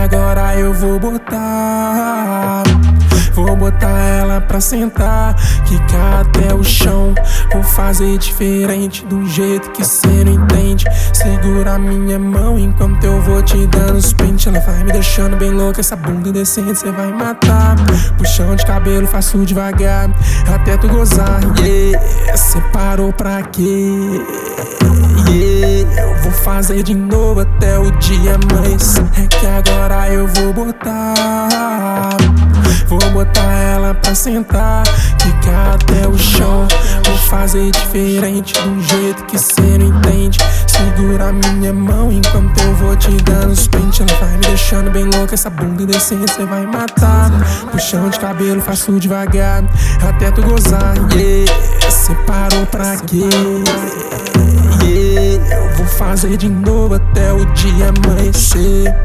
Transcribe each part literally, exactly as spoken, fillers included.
agora eu vou botar, vou botar ela pra sentar, quicar até o chão. Vou fazer diferente do jeito que cê não entende. Segura minha mão enquanto eu vou te dando os pentes. Ela vai me deixando bem louca, essa bunda indecente cê vai matar. Puxão de cabelo, faço devagar até tu gozar. Yeah, cê parou pra quê? Yeah, eu vou fazer de novo até o dia amanhecer. É que agora eu vou botar, vou botar ela pra sentar, quicar até o chão. Vou fazer diferente do jeito que cê não entende. Segura minha mão enquanto eu vou te dando os pentes. Ela vai me deixando bem louca, essa bunda indecente cê vai matar. Puxão de cabelo, faço devagar até tu gozar. Yeah, cê parou pra quê? Yeah, eu vou fazer de novo até o dia amanhecer.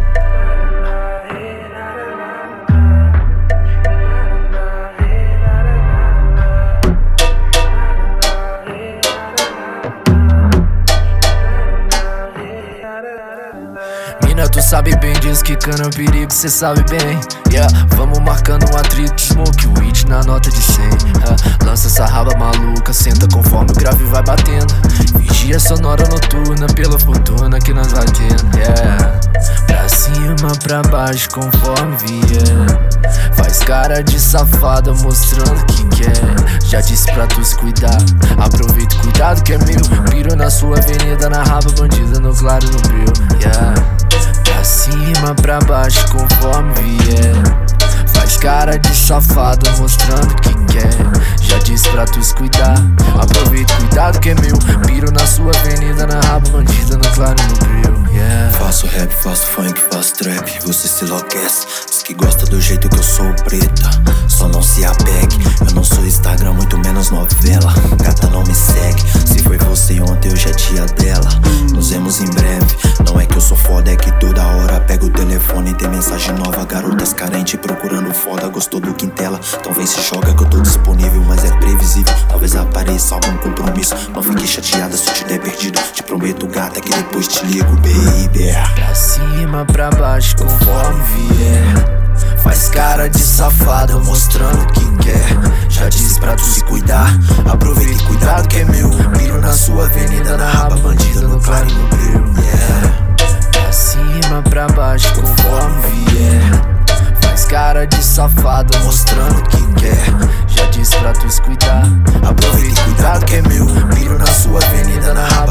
Mina, tu sabe bem disso, que cana é um perigo, cê sabe bem. Yeah, vamos marcando um atrito, smoke weed na nota de cem. uh, Lança essa raba maluca, senta conforme o grave vai batendo. Vigia sonora noturna, pela fortuna que nós vai tendo. Yeah, pra cima, pra baixo, conforme vier. Faz cara de safada, mostrando que quer. Já disse pra tu se cuidar, aproveita o cuidado que é meu. Piro na sua avenida, na raba bandida, no claro e no brilho. Yeah, pra cima, pra baixo, conforme vier. Faz cara de safado, mostrando que quer. Já disse pra tu se cuidar, aproveita o cuidado que é meu. Piro na sua avenida, na raba bandida, no claro e no brilho. Yeah. Faço rap, faço funk, faço trap, você se enlouquece. Diz que gosta do jeito que eu sou preta, só não se apegue. Eu não sou Instagram, muito menos novela. Gata, não me segue, se foi você ontem, hoje é dia dela. Nos vemos em breve, não é que eu sou foda, é que toda hora pego o telefone e tem mensagem nova. Garotas carentes procurando foda, gostou do Quintela, então vem se joga que eu tô disponível. Mas é previsível, talvez apareça algum compromisso. Não fique chateada se eu te der perdido. Te prometo, gata, que depois te ligo, baby. Pra cima, pra baixo, conforme vier. Faz cara de safada, mostrando que quer. Já disse pra tu se cuidar, aproveita e cuidado que é meu. Piro na sua avenida, na raba bandida, no claro e no brilho. Yeah, pra cima, pra baixo, conforme vier. Faz cara de safada, mostrando que quer. Já disse pra tu se cuidar, aproveita e cuidado que é meu. Piro na sua avenida, na raba